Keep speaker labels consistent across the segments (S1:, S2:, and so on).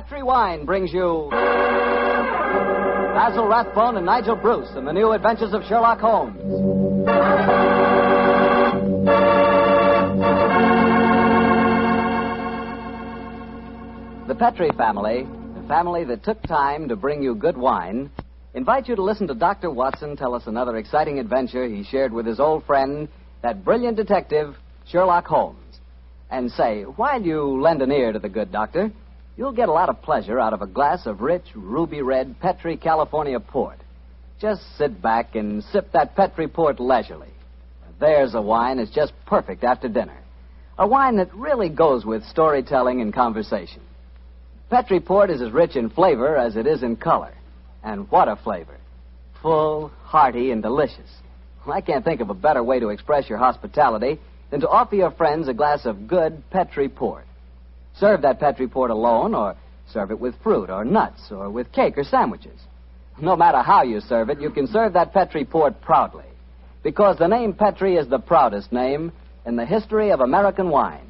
S1: Petri Wine brings you Basil Rathbone and Nigel Bruce in the new adventures of Sherlock Holmes. The Petri family, the family that took time to bring you good wine, invite you to listen to Dr. Watson tell us another exciting adventure he shared with his old friend, that brilliant detective, Sherlock Holmes. And say, while you lend an ear to the good doctor, you'll get a lot of pleasure out of a glass of rich, ruby-red Petri California port. Just sit back and sip that Petri port leisurely. There's a wine that's just perfect after dinner. A wine that really goes with storytelling and conversation. Petri port is as rich in flavor as it is in color. And what a flavor. Full, hearty, and delicious. I can't think of a better way to express your hospitality than to offer your friends a glass of good Petri port. Serve that Petri port alone, or serve it with fruit or nuts, or with cake or sandwiches. No matter how you serve it, you can serve that Petri port proudly, because the name Petri is the proudest name in the history of American wine.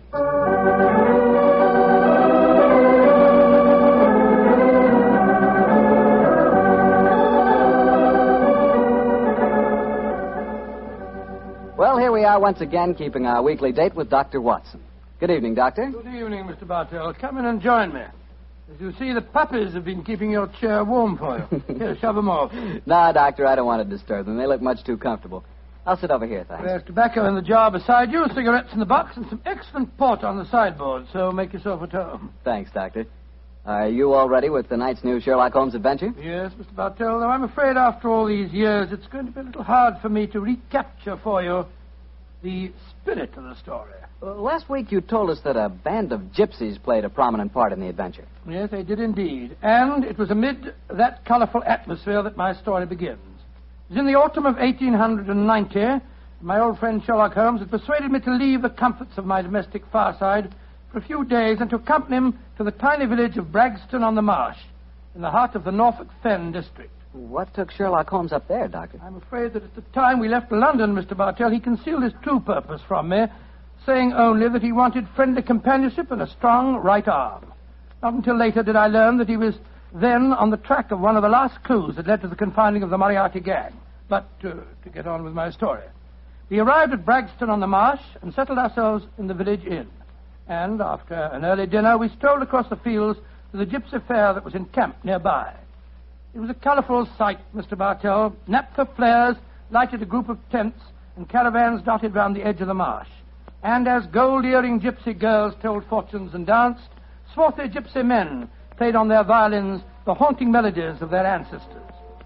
S1: Well, here we are once again, keeping our weekly date with Dr. Watson. Good evening, Doctor.
S2: Good evening, Mr. Bartell. Come in and join me. As you see, the puppies have been keeping your chair warm for you. Here, shove them off.
S1: No, Doctor, I don't want to disturb them. They look much too comfortable. I'll sit over here, thanks.
S2: There's tobacco in the jar beside you, cigarettes in the box, and some excellent port on the sideboard, so make yourself at home.
S1: Thanks, Doctor. Are you all ready with tonight's new Sherlock Holmes adventure?
S2: Yes, Mr. Bartell, though I'm afraid after all these years, it's going to be a little hard for me to recapture for you the spirit of the story.
S1: Last week you told us that a band of gypsies played a prominent part in the adventure.
S2: Yes, they did indeed. And it was amid that colorful atmosphere that my story begins. It was in the autumn of 1890. My old friend Sherlock Holmes had persuaded me to leave the comforts of my domestic fireside for a few days and to accompany him to the tiny village of Bragston-on-the-Marsh, in the heart of the Norfolk Fen district.
S1: What took Sherlock Holmes up there, Doctor?
S2: I'm afraid that at the time we left London, Mr. Bartell, he concealed his true purpose from me, saying only that he wanted friendly companionship and a strong right arm. Not until later did I learn that he was then on the track of one of the last clues that led to the confining of the Moriarty gang. But to get on with my story. We arrived at Bragston-on-the-Marsh and settled ourselves in the village inn. And after an early dinner, we strolled across the fields to the gypsy fair that was encamped nearby. It was a colorful sight, Mr. Bartell. Naphtha flares lighted a group of tents and caravans dotted round the edge of the marsh. And as gold-earring gypsy girls told fortunes and danced, swarthy gypsy men played on their violins the haunting melodies of their ancestors.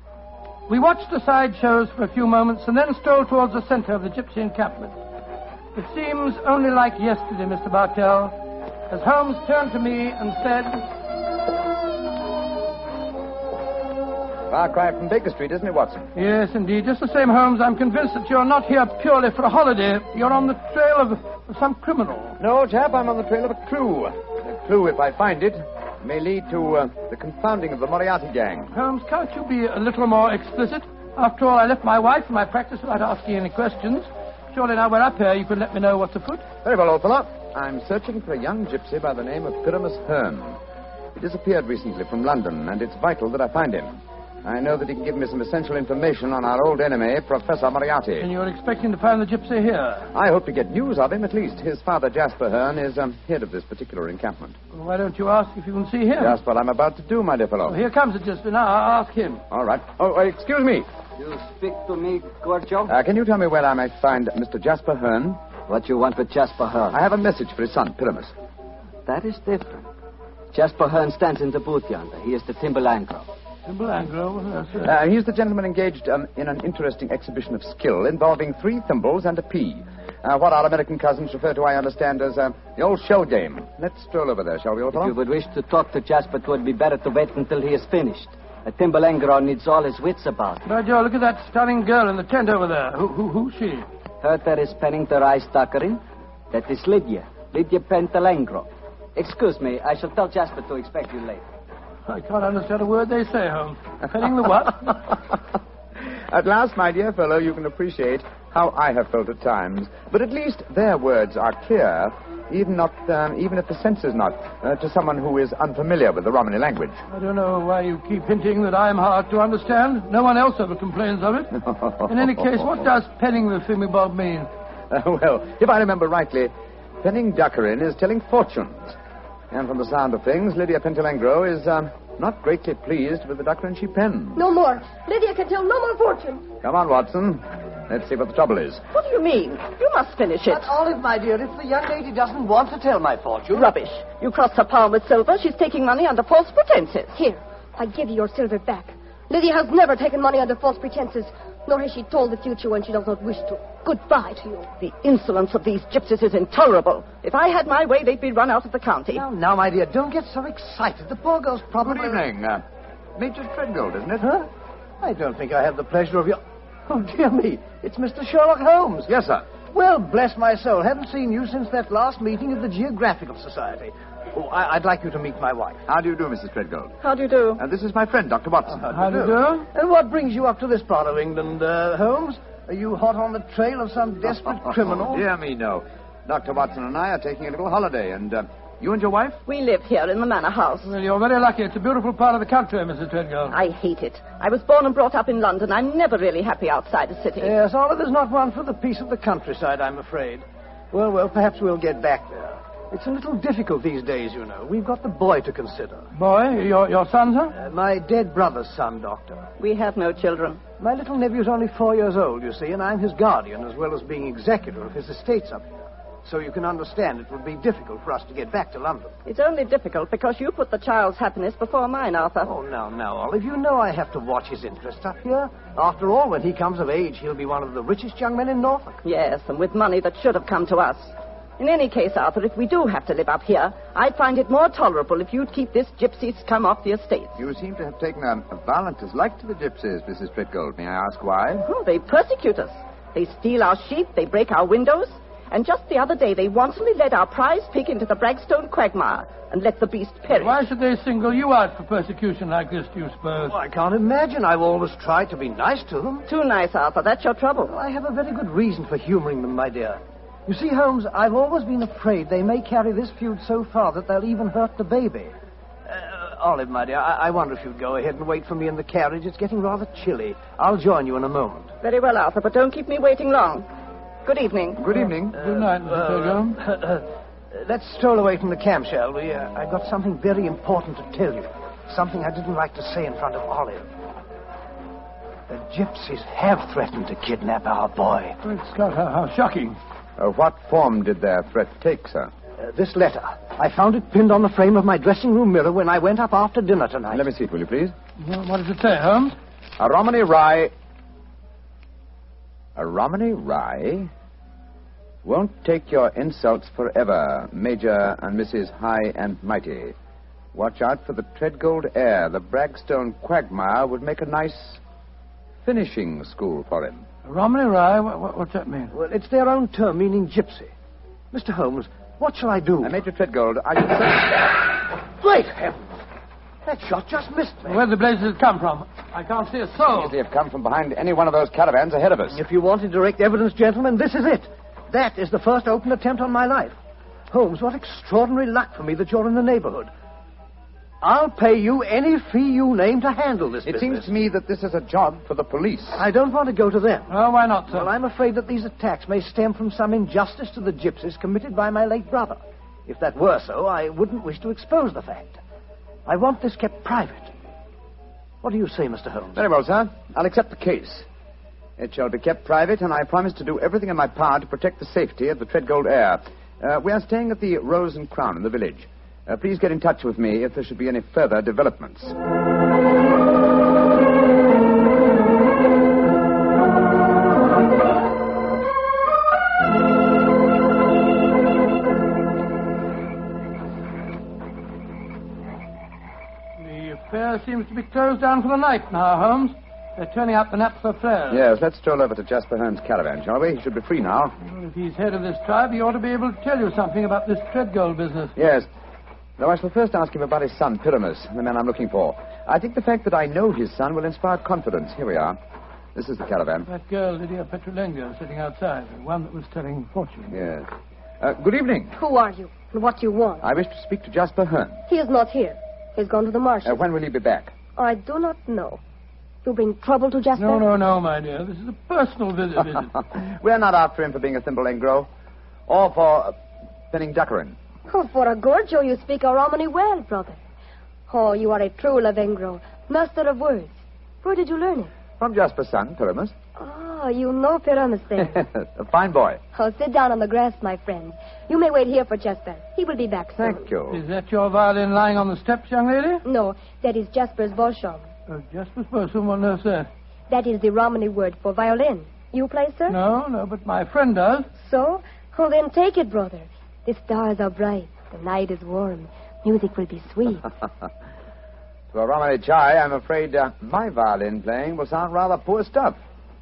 S2: We watched the side shows for a few moments and then strolled towards the center of the gypsy encampment. It seems only like yesterday, Mr. Bartell, as Holmes turned to me and said...
S3: Far cry from Baker Street, isn't it, Watson?
S2: Yes, indeed. Just the same, Holmes, I'm convinced that you're not here purely for a holiday. You're on the trail of some criminal.
S3: No, chap, I'm on the trail of a clue. A clue, if I find it, may lead to the confounding of the Moriarty gang.
S2: Holmes, can't you be a little more explicit? After all, I left my wife and my practice without asking any questions. Surely now we're up here, you can let me know what's afoot.
S3: Very well, old fellow. I'm searching for a young gypsy by the name of Pyramus Hearn. He disappeared recently from London, and it's vital that I find him. I know that he can give me some essential information on our old enemy, Professor Moriarty.
S2: And you're expecting to find the gypsy here?
S3: I hope to get news of him, at least. His father, Jasper Hearn, is head of this particular encampment.
S2: Well, why don't you ask if you can see him?
S3: Just what I'm about to do, my dear fellow.
S2: Well, here comes the gypsy. Now, I'll ask him.
S3: All right. Oh, excuse me.
S1: You speak to me, Gorgio?
S3: Can you tell me where I may find Mr. Jasper Hearn?
S1: What you want with Jasper Hearn?
S3: I have a message for his son, Pyramus.
S1: That is different. Jasper Hearn stands in the booth yonder. He is the Timbalangro.
S2: Timbalangro?
S3: He's the gentleman engaged in an interesting exhibition of skill involving 3 thimbles and a pea. What our American cousins refer to, I understand, as the old shell game. Let's stroll over there, shall we, old fellow?
S1: If you would wish to talk to Jasper, it would be better to wait until he is finished. A Timbalangro needs all his wits about.
S2: By Joe, look at that stunning girl in the tent over there. Who's she?
S1: Her there is Pennington Rice Tuckering. That is Lydia Pentalangro. Excuse me, I shall tell Jasper to expect you later.
S2: I can't understand a word they say, Holmes. Penning the what?
S3: At last, my dear fellow, you can appreciate how I have felt at times. But at least their words are clear, Even if the sense is not, to someone who is unfamiliar with the Romany language.
S2: I don't know why you keep hinting that I'm hard to understand. No one else ever complains of it. In any case, what does penning the thingamabob mean?
S3: Well, if I remember rightly, penning dukkerin is telling fortunes. And from the sound of things, Lydia Pentelengro is not greatly pleased with the dukkerin she pens.
S4: No more. Lydia can tell no more fortune.
S3: Come on, Watson. Let's see what the trouble is.
S5: What do you mean? You must finish it.
S6: But, Olive, my dear, if the young lady doesn't want to tell my fortune...
S5: Rubbish. You crossed her palm with silver. She's taking money under false pretenses.
S4: Here, I give you your silver back. Lydia has never taken money under false pretenses, nor has she told the future when she does not wish to. Goodbye to you.
S5: The insolence of these gypsies is intolerable. If I had my way, they'd be run out of the county.
S6: Now, my dear, don't get so excited. The poor girl's probably...
S3: Good evening. Major Treadgold, isn't it?
S6: Huh? I don't think I have the pleasure of your... Oh, dear me. It's Mr. Sherlock Holmes.
S3: Yes, sir.
S6: Well, bless my soul. Haven't seen you since that last meeting of the Geographical Society. Oh, I'd like you to meet my wife.
S3: How do you do, Mrs. Treadgold?
S5: How do you do?
S3: This is my friend, Dr. Watson.
S2: How do you do?
S6: And what brings you up to this part of England, Holmes? Are you hot on the trail of some desperate criminal?
S3: Dear me, no. Dr. Watson and I are taking a little holiday, and you and your wife?
S5: We live here in the manor house.
S2: Well, you're very lucky. It's a beautiful part of the country, Mrs. Treadgold.
S5: I hate it. I was born and brought up in London. I'm never really happy outside a city.
S6: Yes, Olive is not one for the peace of the countryside, I'm afraid. Well, perhaps we'll get back there. It's a little difficult these days, you know. We've got the boy to consider.
S2: Boy? Your son, sir?
S6: My dead brother's son, Doctor.
S5: We have no children.
S6: My little nephew's only 4 years old, you see, and I'm his guardian as well as being executor of his estates up here. So you can understand it would be difficult for us to get back to London.
S5: It's only difficult because you put the child's happiness before mine, Arthur.
S6: Oh, now, Olive, you know I have to watch his interests up here. After all, when he comes of age, he'll be one of the richest young men in Norfolk.
S5: Yes, and with money that should have come to us. In any case, Arthur, if we do have to live up here, I'd find it more tolerable if you'd keep this gypsy scum off the estates.
S3: You seem to have taken a violent dislike to the gypsies, Mrs. Treadgold. May I ask why?
S5: Oh, they persecute us. They steal our sheep, they break our windows, and just the other day they wantonly led our prize pig into the Bragstone quagmire and let the beast perish.
S2: Why should they single you out for persecution like this, do you suppose?
S6: Oh, I can't imagine. I've always tried to be nice to them.
S5: Too nice, Arthur. That's your trouble.
S6: Well, I have a very good reason for humoring them, my dear. You see, Holmes, I've always been afraid they may carry this feud so far that they'll even hurt the baby. Olive, my dear, I wonder if you'd go ahead and wait for me in the carriage. It's getting rather chilly. I'll join you in a moment.
S5: Very well, Arthur, but don't keep me waiting long. Good evening.
S3: Good evening.
S2: Good night, Mr. Treadgold.
S6: Let's stroll away from the camp, shall we? I've got something very important to tell you. Something I didn't like to say in front of Olive. The gypsies have threatened to kidnap our boy.
S2: Great Scott, how shocking.
S3: What form did their threat take, sir?
S6: This letter. I found it pinned on the frame of my dressing room mirror when I went up after dinner tonight.
S3: Let me see it, will you, please?
S2: Well, what does it say, Holmes?
S3: A Romany Rye... A Romany Rye won't take your insults forever, Major and Mrs. High and Mighty. Watch out for the Treadgold heir. The Bragstone quagmire would make a nice finishing school for him.
S2: Romany Rye? What's that mean?
S6: Well, it's their own term, meaning gypsy. Mr. Holmes, what shall I do?
S3: Major Treadgold, I should say...
S6: Great heavens! That shot just missed me.
S2: Where the blazes come from? I can't see a soul.
S3: They have come from behind any one of those caravans ahead of us.
S6: If you wanted direct evidence, gentlemen, this is it. That is the first open attempt on my life. Holmes, what extraordinary luck for me that you're in the neighborhood. I'll pay you any fee you name to handle this business.
S3: It seems to me that this is a job for the police.
S6: I don't want to go to them.
S2: Oh, why not, sir?
S6: Well, I'm afraid that these attacks may stem from some injustice to the gypsies committed by my late brother. If that were so, I wouldn't wish to expose the fact. I want this kept private. What do you say, Mr. Holmes?
S3: Very well, sir. I'll accept the case. It shall be kept private, and I promise to do everything in my power to protect the safety of the Treadgold heir. We are staying at the Rose and Crown in the village. Please get in touch with me if there should be any further developments.
S2: The affair seems to be closed down for the night now, Holmes. They're turning out the naphtha flares.
S3: Yes, let's stroll over to Jasper Hearn's caravan, shall we? He should be free now.
S2: Well, if he's head of this tribe, he ought to be able to tell you something about this Treadgold business.
S3: Yes. Though I shall first ask him about his son, Pyramus, the man I'm looking for. I think the fact that I know his son will inspire confidence. Here we are. This is the caravan.
S2: That girl, Lydia Petrulengo, sitting outside, the one that was telling fortune.
S3: Yes. Good evening.
S4: Who are you? And what do you want?
S3: I wish to speak to Jasper Hearn.
S4: He is not here. He's gone to the marshes.
S3: When will he be back?
S4: I do not know. You bring trouble to Jasper?
S2: No, my dear. This is a personal visit, is it?
S3: We're not after him for being a thimble engro. Or for penning duckerin.
S4: Oh, for a Gorgio, you speak a Romany well, brother. Oh, you are a true Lavengro, master of words. Where did you learn it?
S3: From Jasper's son, Pyramus.
S4: Oh, you know Pyramus then.
S3: A fine boy.
S4: Oh, sit down on the grass, my friend. You may wait here for Jasper. He will be back soon.
S3: Thank you.
S2: Is that your violin lying on the steps, young lady?
S4: No, that is Jasper's Boschum.
S2: Jasper's Boschum, what on earth's that?
S4: That is the Romany word for violin. You play, sir?
S2: No, but my friend does.
S4: So? Oh, then take it, brother. The stars are bright. The night is warm. Music will be sweet.
S3: To a Romany chai, I'm afraid my violin playing will sound rather poor stuff.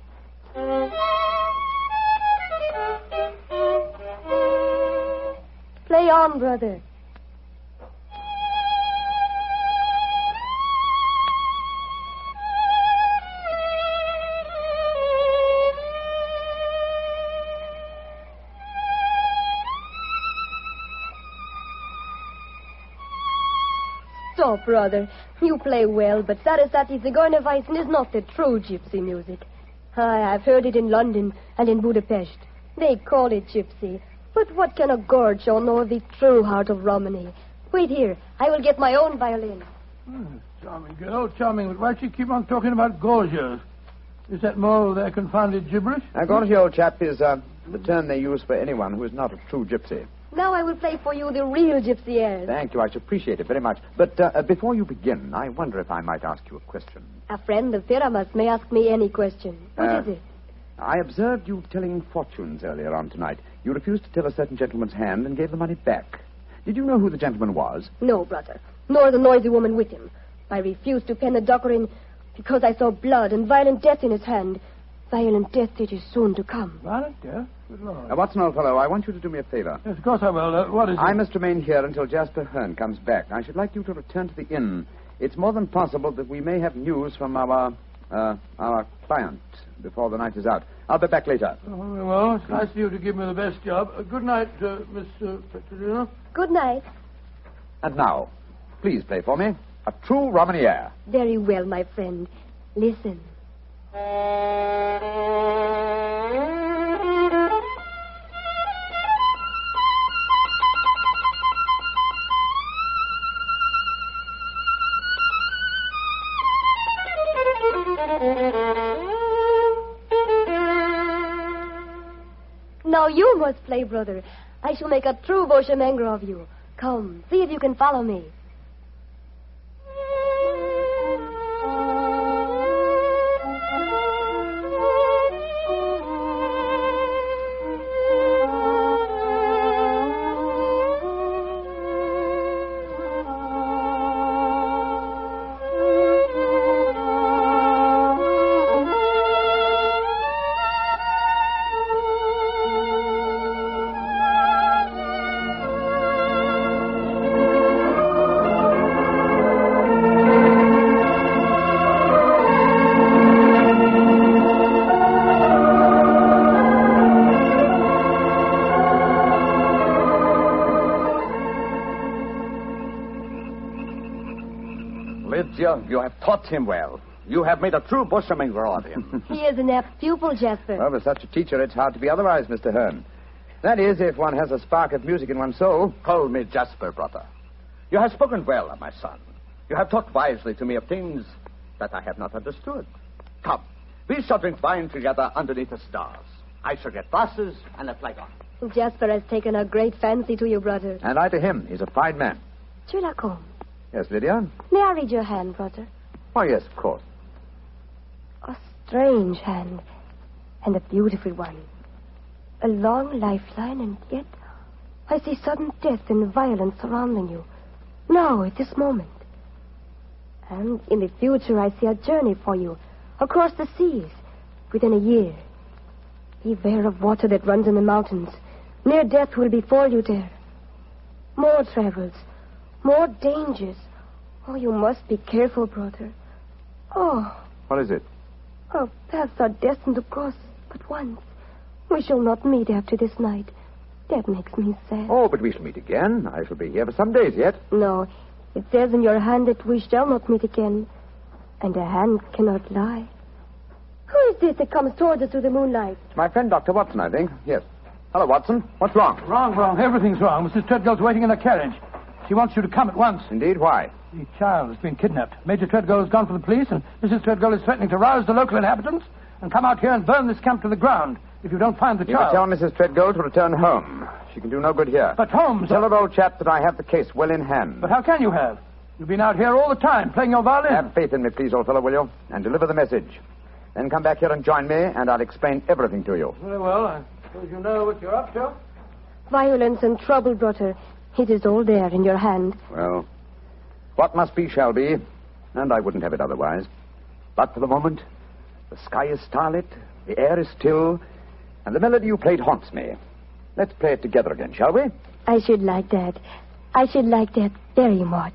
S4: Play on, brother. Stop, brother. You play well, but Sarasate Zigeunerweisen is not the true gypsy music. I've heard it in London and in Budapest. They call it gypsy. But what can a Gorgio know of the true heart of Romany? Wait here. I will get my own violin.
S2: Charming girl, charming. But why do you keep on talking about Gorgios? Is that more of their confounded gibberish?
S3: Gorgio, old chap, is the term they use for anyone who is not a true gypsy.
S4: Now I will play for you the real gypsy airs.
S3: Thank you. I should appreciate it very much. But before you begin, I wonder if I might ask you a question.
S4: A friend of Pyramus may ask me any question. What is it?
S3: I observed you telling fortunes earlier on tonight. You refused to tell a certain gentleman's hand and gave the money back. Did you know who the gentleman was?
S4: No, brother. Nor the noisy woman with him. I refused to pen the duckerin because I saw blood and violent death in his hand. Violent death that is soon to come.
S2: Violent death? Good Lord.
S3: Watson, old fellow, I want you to do me a favor.
S2: Yes, of course I will. What is it?
S3: I must remain here until Jasper Hearn comes back. I should like you to return to the inn. It's more than possible that we may have news from our client before the night is out. I'll be back later.
S2: Oh, well, it's nice of you to give me the best job. Good night, Miss Petrolina.
S4: Good night.
S3: And now, please play for me a true Romany air.
S4: Very well, my friend. Listen. Now you must play, brother. I shall make a true Boschemengro of you. Come, see if you can follow me.
S7: You have taught him well. You have made a true Boschemengro of him.
S4: He is an apt pupil, Jasper.
S3: Well, with such a teacher, it's hard to be otherwise, Mr. Hearn. That is, if one has a spark of music in one's soul.
S7: Call me Jasper, brother. You have spoken well of my son. You have talked wisely to me of things that I have not understood. Come, we shall drink wine together underneath the stars. I shall get glasses and a flagon.
S4: Jasper has taken a great fancy to you, brother.
S3: And I to him. He's a fine man.
S4: Sherlock Holmes,
S3: Yes, Lydia?
S4: may I read your hand, brother?
S3: Oh, yes, of course.
S4: A strange hand, and a beautiful one. A long lifeline, and yet I see sudden death and violence surrounding you. Now, at this moment. And in the future, I see a journey for you across the seas within a year. Beware of water that runs in the mountains. Near death will befall you there. More travels, more dangers. Oh, you must be careful, brother. Oh,
S3: What is it?
S4: our paths are destined to cross but once. We shall not meet after this night. That makes me sad.
S3: Oh, but we shall meet again. I shall be here for some days yet.
S4: No, it says in your hand that we shall not meet again. And a hand cannot lie. Who is this that comes towards us through the moonlight?
S3: It's my friend, Dr. Watson, I think. Yes. Hello, Watson. What's wrong?
S2: Wrong. Everything's wrong. Mrs. Treadgold's waiting in a carriage. She wants you to come at once.
S3: Indeed, why?
S2: The child has been kidnapped. Major Treadgold has gone for the police, and Mrs. Treadgold is threatening to rouse the local inhabitants and come out here and burn this camp to the ground if you don't find the
S3: You
S2: child.
S3: tell Mrs. Treadgold to return home. She can do no good here.
S2: But Holmes...
S3: Tell her, old chap, that I have the case well in hand.
S2: But how can you have? You've been out here all the time playing your violin.
S3: Have faith in me, please, old fellow, will you? And deliver the message. Then come back here and join me, and I'll explain everything to you.
S2: Very well. I suppose you know what you're up to.
S4: Violence and trouble, brother. It is all there in your hand.
S3: Well, what must be shall be, and I wouldn't have it otherwise. But for the moment, the sky is starlit, the air is still, and the melody you played haunts me. Let's play it together again, shall we?
S4: I should like that. I should like that very much.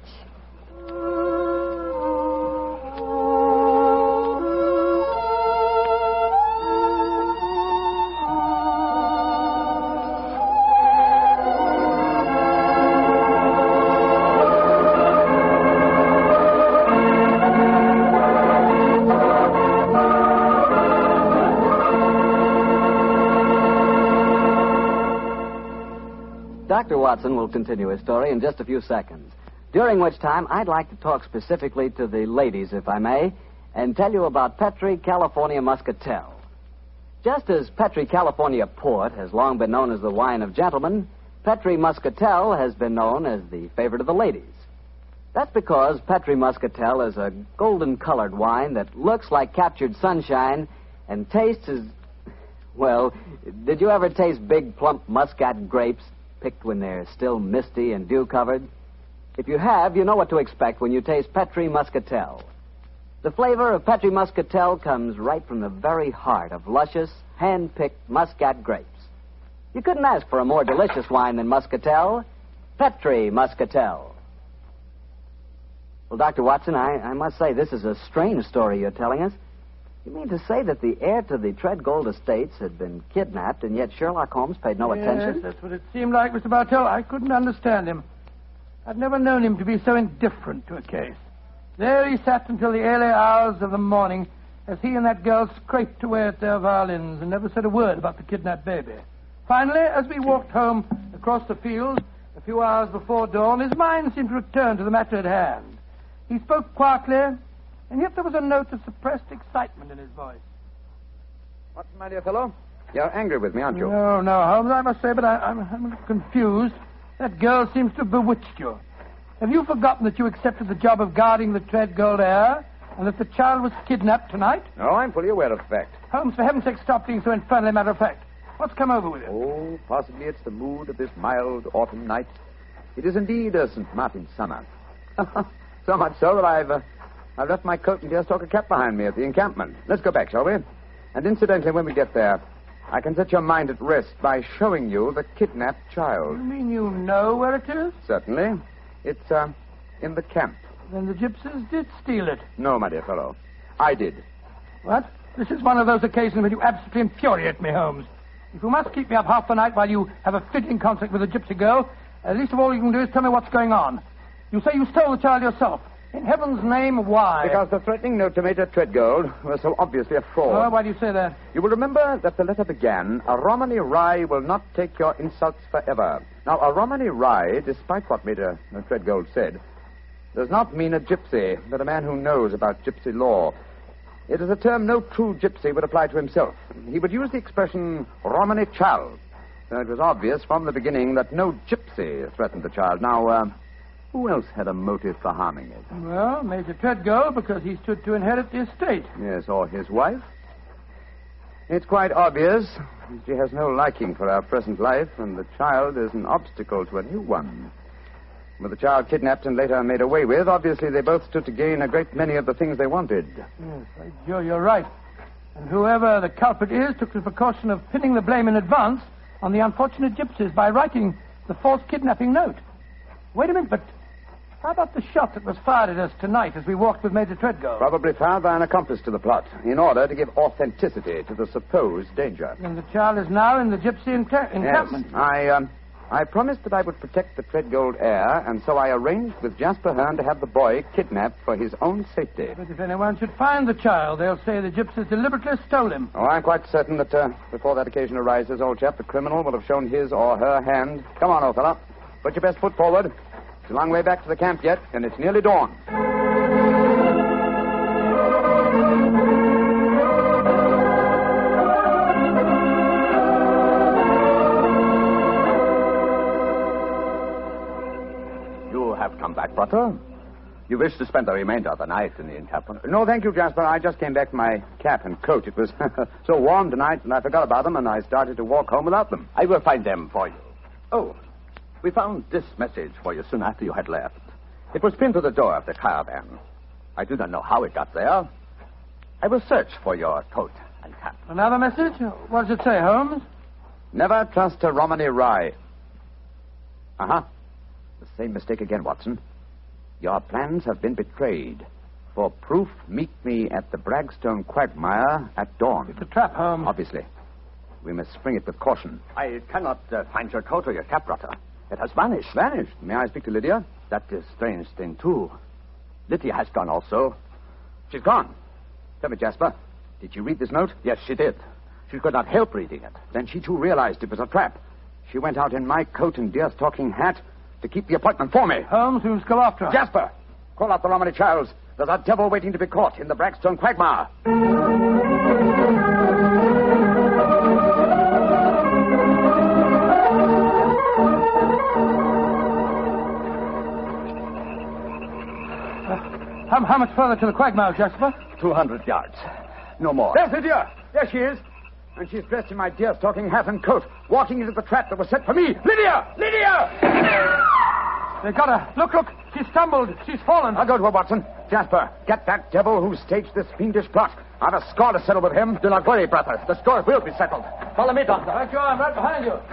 S1: Dr. Watson will continue his story in just a few seconds, during which time I'd like to talk specifically to the ladies, if I may, and tell you about Petri California Muscatel. Just as Petri California Port has long been known as the wine of gentlemen, Petri Muscatel has been known as the favorite of the ladies. That's because Petri Muscatel is a golden-colored wine that looks like captured sunshine and tastes as... Well, did you ever taste big, plump muscat grapes picked when they're still misty and dew-covered? If you have, you know what to expect when you taste Petri Muscatel. The flavor of Petri Muscatel comes right from the very heart of luscious, hand-picked muscat grapes. You couldn't ask for a more delicious wine than Muscatel. Petri Muscatel. Well, Dr. Watson, I must say this is a strange story you're telling us. You mean to say that the heir to the Treadgold estates had been kidnapped, and yet Sherlock Holmes paid no attention?
S2: Yes, that's what it seemed like, Mr. Bartell. I couldn't understand him. I'd never known him to be so indifferent to a case. There he sat until the early hours of the morning as he and that girl scraped away at their violins and never said a word about the kidnapped baby. Finally, as we walked home across the fields a few hours before dawn, his mind seemed to return to the matter at hand. He spoke quietly, and yet there was a note of suppressed excitement in his voice.
S3: Watson, my dear fellow, you're angry with me, aren't you?
S2: No, Holmes, I must say, but I'm confused. That girl seems to have bewitched you. Have you forgotten that you accepted the job of guarding the Treadgold heir, and that the child was kidnapped tonight?
S3: No, I'm fully aware of the fact.
S2: Holmes, for heaven's sake, stop being so infernally matter-of-fact. What's come over with you?
S3: Oh, possibly it's the mood of this mild autumn night. It is indeed a St. Martin's summer. So much so that I've left my coat and deerstalker cap behind me at the encampment. Let's go back, shall we? And incidentally, when we get there, I can set your mind at rest by showing you the kidnapped child.
S2: You mean you know where it is?
S3: Certainly. It's, in the camp.
S2: Then the gypsies did steal it.
S3: No, my dear fellow. I did.
S2: What? This is one of those occasions when you absolutely infuriate me, Holmes. If you must keep me up half the night while you have a fitting concert with a gypsy girl, least of all you can do is tell me what's going on. You say you stole the child yourself. In heaven's name, why?
S3: Because the threatening note to Major Treadgold was so obviously a fraud.
S2: Oh, why do you say that?
S3: You will remember that the letter began, "A Romany Rye will not take your insults forever." Now, a Romany Rye, despite what Major Treadgold said, does not mean a gypsy, but a man who knows about gypsy law. It is a term no true gypsy would apply to himself. He would use the expression Romany child. So it was obvious from the beginning that no gypsy threatened the child. Now, who else had a motive for harming it?
S2: Well, Major Treadgold, because he stood to inherit the estate.
S3: Yes, or his wife. It's quite obvious. She has no liking for our present life, and the child is an obstacle to a new one. With the child kidnapped and later made away with, obviously they both stood to gain a great many of the things they wanted.
S2: Yes, you're right. And whoever the culprit is took the precaution of pinning the blame in advance on the unfortunate gypsies by writing the false kidnapping note. Wait a minute, but How about the shot that was fired at us tonight as we walked with Major Treadgold?
S3: Probably fired by an accomplice to the plot in order to give authenticity to the supposed danger.
S2: And the child is now in the gypsy encampment.
S3: Yes. I promised that I would protect the Treadgold heir, and so I arranged with Jasper Hearn to have the boy kidnapped for his own safety.
S2: But if anyone should find the child, they'll say the gypsies deliberately stole him.
S3: Oh, I'm quite certain that before that occasion arises, old chap, the criminal will have shown his or her hand. Come on, old fellow. Put your best foot forward. It's a long way back to the camp yet, and it's nearly dawn.
S7: Come back, Brother. You wish to spend the remainder of the night in the encampment?
S3: No, thank you, Jasper. I just came back for my cap and coat. It was so warm tonight, and I forgot about them, and I started to walk home without them.
S7: I will find them for you. Oh, we found this message for you soon after you had left. It was pinned to the door of the caravan. I do not know how it got there. I will search for your coat and cap.
S2: Another message? What does it say, Holmes?
S3: Never trust a Romany Rye. Uh-huh. The same mistake again, Watson. Your plans have been betrayed. For proof, meet me at the Bragstone quagmire at dawn.
S2: It's a trap, Holmes.
S3: Obviously. We must spring it with caution.
S7: I cannot find your coat or your cap, Brother. It has vanished.
S3: Vanished? May I speak to Lydia?
S7: That is a strange thing, too. Lydia has gone also.
S3: She's gone. Tell me, Jasper, did she read this note?
S7: Yes, she did. She could not help reading it.
S3: Then she, too, realized it was a trap. She went out in my coat and deer-stalking hat to keep the appointment for me.
S2: Holmes, we must go after her.
S3: Jasper, call out the Romany Childs. There's a devil waiting to be caught in the Bragstone quagmire.
S2: How much further to the quagmire, Jasper?
S7: 200 yards. No more.
S3: There's Lydia. There she is. And she's dressed in my deer-stalking hat and coat, walking into the trap that was set for me. Lydia! Lydia!
S2: They got her. Look. She stumbled. She's fallen.
S3: I'll go to her, Watson. Jasper, get that devil who staged this fiendish plot. I've a score to settle with him.
S7: Do not worry, brother. The score will be settled. Follow me, Doctor.
S2: Right you are. I'm right behind you.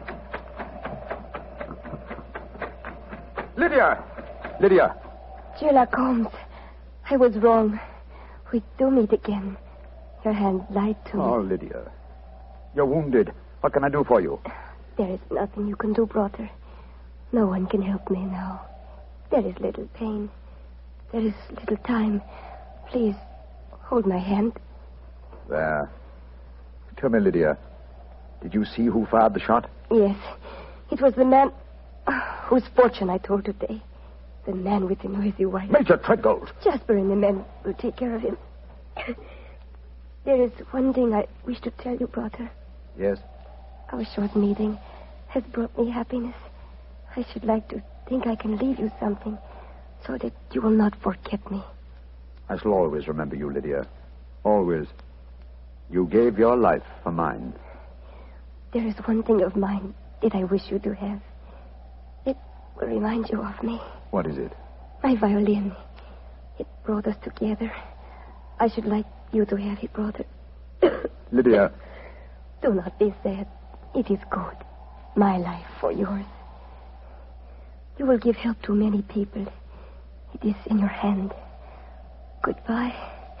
S3: Lydia.
S4: Sherlock Holmes, I was wrong. We do meet again. Your hand lied to me.
S3: Oh, Lydia. You're wounded. What can I do for you?
S4: There is nothing you can do, brother. No one can help me now. There is little pain. There is little time. Please, hold my hand.
S3: There. Tell me, Lydia, did you see who fired the shot?
S4: Yes. It was the man whose fortune I told today. The man with the noisy wife.
S3: Major Treadgold.
S4: Jasper and the men will take care of him. There is one thing I wish to tell you, brother.
S3: Yes?
S4: Our short meeting has brought me happiness. I should like to think I can leave you something so that you will not forget me.
S3: I shall always remember you, Lydia. Always. You gave your life for mine.
S4: There is one thing of mine that I wish you to have. It will remind you of me.
S3: What is it?
S4: My violin. It brought us together. I should like you to have it, brother.
S3: Lydia.
S4: Do not be sad. It is good. My life for yours. You will give help to many people. It is in your hand. Goodbye.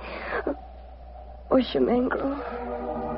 S4: Oshamangro.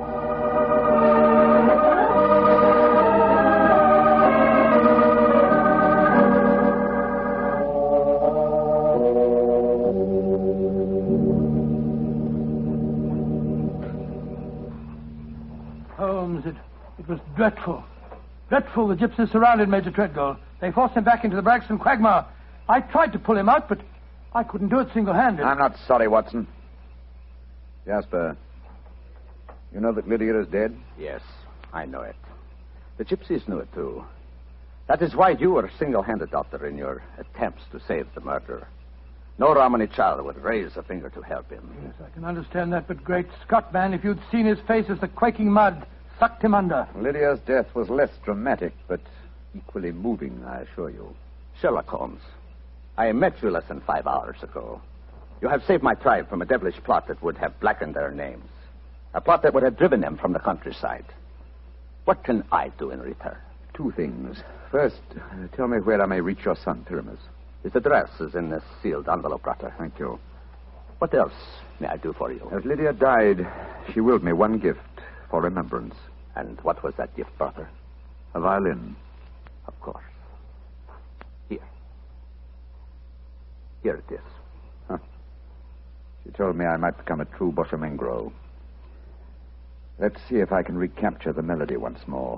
S2: Holmes, it was dreadful. Dreadful. The gypsies surrounded Major Treadgold. They forced him back into the Bragstone quagmire. I tried to pull him out, but I couldn't do it single-handed.
S3: I'm not sorry, Watson. Jasper, you know that Lydia is dead?
S7: Yes, I know it. The gypsies knew it, too. That is why you were single-handed, Doctor, in your attempts to save the murderer. No Romany child would raise a finger to help him.
S2: Yes, I can understand that, but great Scott, man, if you'd seen his face as the quaking mud sucked him under.
S3: Lydia's death was less dramatic, but equally moving, I assure you.
S7: Sherlock Holmes, I met you less than 5 hours ago. You have saved my tribe from a devilish plot that would have blackened their names. A plot that would have driven them from the countryside. What can I do in return?
S3: 2 things. First, tell me where I may reach your son, Pyramus.
S7: His address is in this sealed envelope, Brother.
S3: Thank you.
S7: What else may I do for you?
S3: As Lydia died, she willed me one gift for remembrance.
S7: And what was that gift, Brother?
S3: A violin.
S7: Of course. Here. Here it is.
S3: Huh. She told me I might become a true Boshamengro. Let's see if I can recapture the melody once more.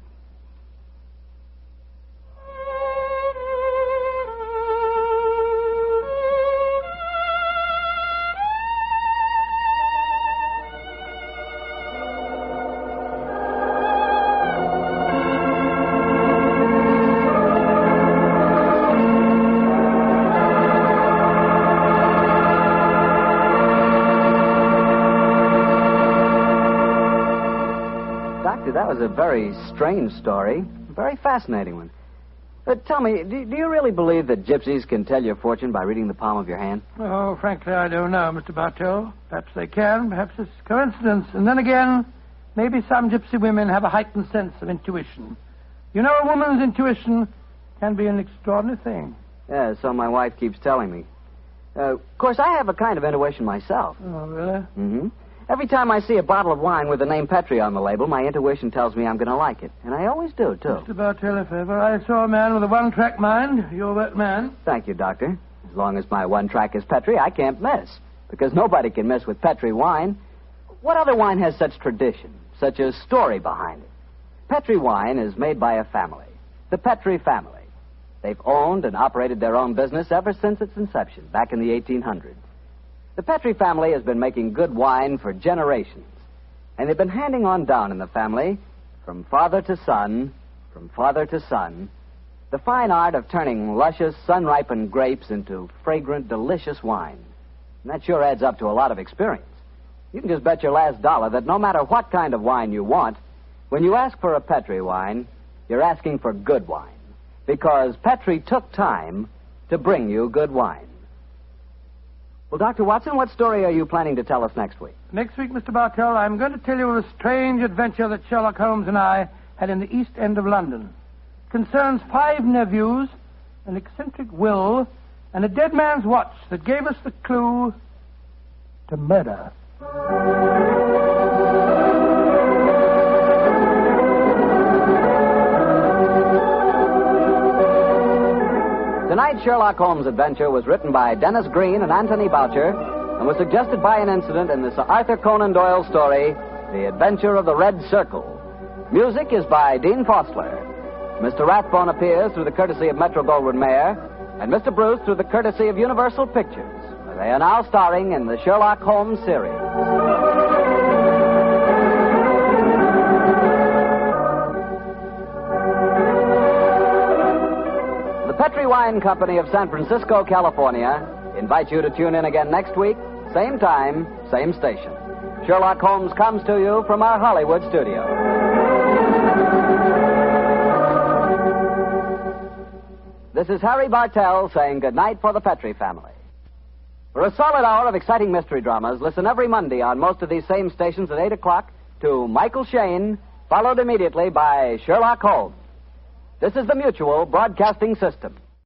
S1: That was a very strange story. A very fascinating one. But tell me, do you really believe that gypsies can tell your fortune by reading the palm of your hand?
S2: Oh, frankly, I don't know, Mr. Bartell. Perhaps they can. Perhaps it's coincidence. And then again, maybe some gypsy women have a heightened sense of intuition. You know, a woman's intuition can be an extraordinary thing.
S1: Yeah, so my wife keeps telling me. Of course, I have a kind of intuition myself.
S2: Oh, really?
S1: Mm-hmm. Every time I see a bottle of wine with the name Petri on the label, my intuition tells me I'm going to like it. And I always do, too.
S2: Mr. Bartell, if ever I saw a man with a one-track mind, you're that man.
S1: Thank you, Doctor. As long as my one track is Petri, I can't miss. Because nobody can miss with Petri wine. What other wine has such tradition, such a story behind it? Petri wine is made by a family, the Petri family. They've owned and operated their own business ever since its inception, back in the 1800s. The Petri family has been making good wine for generations, and they've been handing on down in the family, from father to son, the fine art of turning luscious, sun-ripened grapes into fragrant, delicious wine. And that sure adds up to a lot of experience. You can just bet your last dollar that no matter what kind of wine you want, when you ask for a Petri wine, you're asking for good wine, because Petri took time to bring you good wine. Well, Dr. Watson, what story are you planning to tell us next week?
S2: Next week, Mr. Bartell, I'm going to tell you of a strange adventure that Sherlock Holmes and I had in the East End of London. It concerns 5 nephews, an eccentric will, and a dead man's watch that gave us the clue to murder.
S1: Tonight's Sherlock Holmes adventure was written by Dennis Green and Anthony Boucher and was suggested by an incident in the Sir Arthur Conan Doyle story, The Adventure of the Red Circle. Music is by Dean Fossler. Mr. Rathbone appears through the courtesy of Metro-Goldwyn-Mayer, and Mr. Bruce through the courtesy of Universal Pictures. They are now starring in the Sherlock Holmes series. Petri Wine Company of San Francisco, California, invite you to tune in again next week, same time, same station. Sherlock Holmes comes to you from our Hollywood studio. This is Harry Bartell saying goodnight for the Petri family. For a solid hour of exciting mystery dramas, listen every Monday on most of these same stations at 8 o'clock to Michael Shayne, followed immediately by Sherlock Holmes. This is the Mutual Broadcasting System.